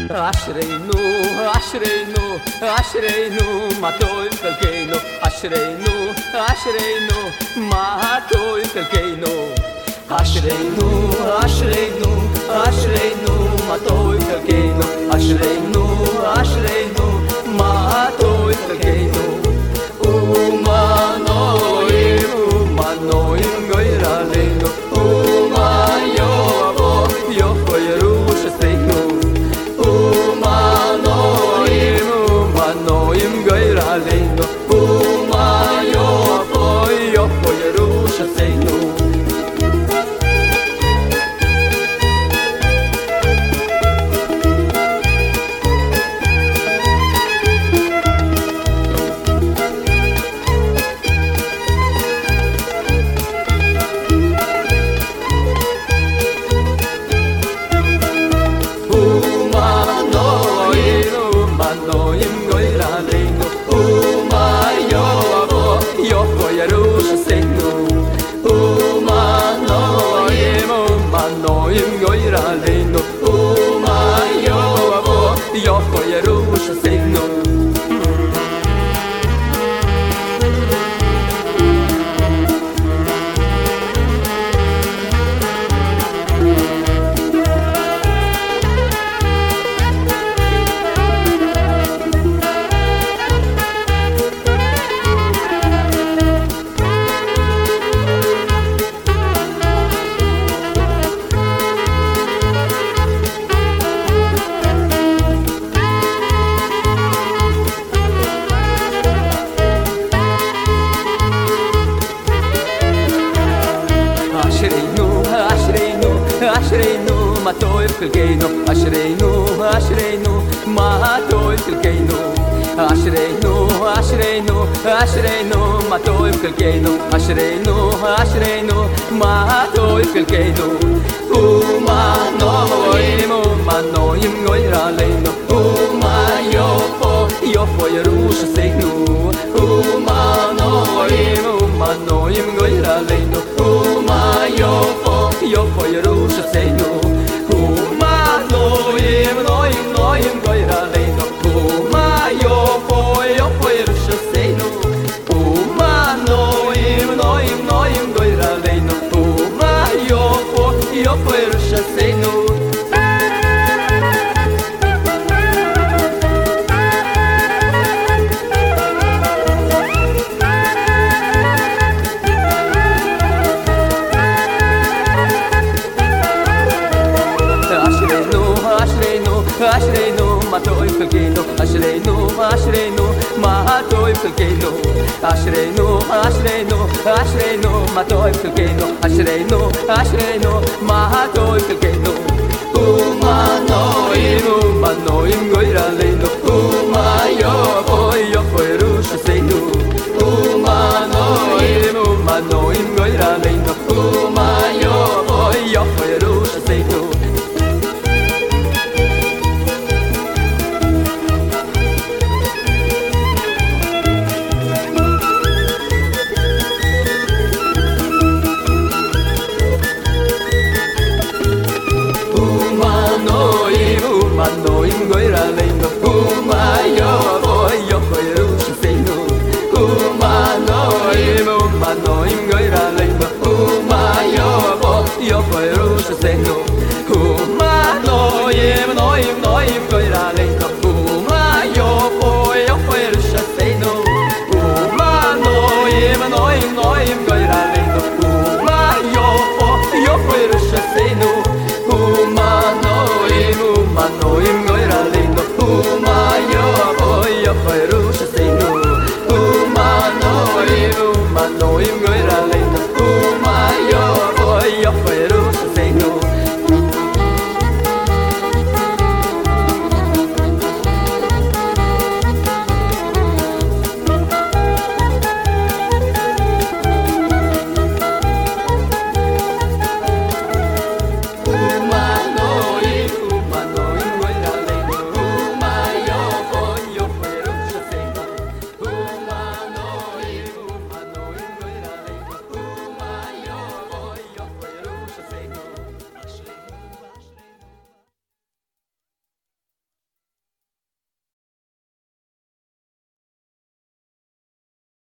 אשרינו, אשרינו, אשרינו, מה טוב חלקנו, אשרינו, אשרינו, מה טוב חלקנו, אשרינו, אשרינו, אשרינו, מה טוב חלקנו, אשרינו, אשרינו, מה טוב חלקנו, ומנועים, ומנועים גויר עלינו, ומה יבוא, יבוא ירושתנו, ומנועים, ומנועים גויר עלינו, ומה יבוא, יבוא ירושתנו. אשרינו, מה טוב חלקנו, אשרינו, אשרינו, מה טוב חלקנו, אשרינו, אשרינו, אשרינו, מה טוב חלקנו, אשרינו, אשרינו, מה טוב חלקנו, ומנועים, ומנועים גויר עלינו, ומה יופו, יופו ירושתנו, ומנועים, ומנועים גויר עלינו, ומה יופו, יופו ירושתנו, ומנועים, נועים, נועים גויר עלינו, ומה יופו, יופו ירושתנו, ומנועים, נועים, נועים גויר עלינו, ומה יופו, יופו ירושתנו. אשרינו, מה טוב חלקנו, אשרינו, אשרינו, מה טוב חלקנו, אשרינו, אשרינו, אשרינו, מה טוב חלקנו, אשרינו, אשרינו, מה טוב חלקנו.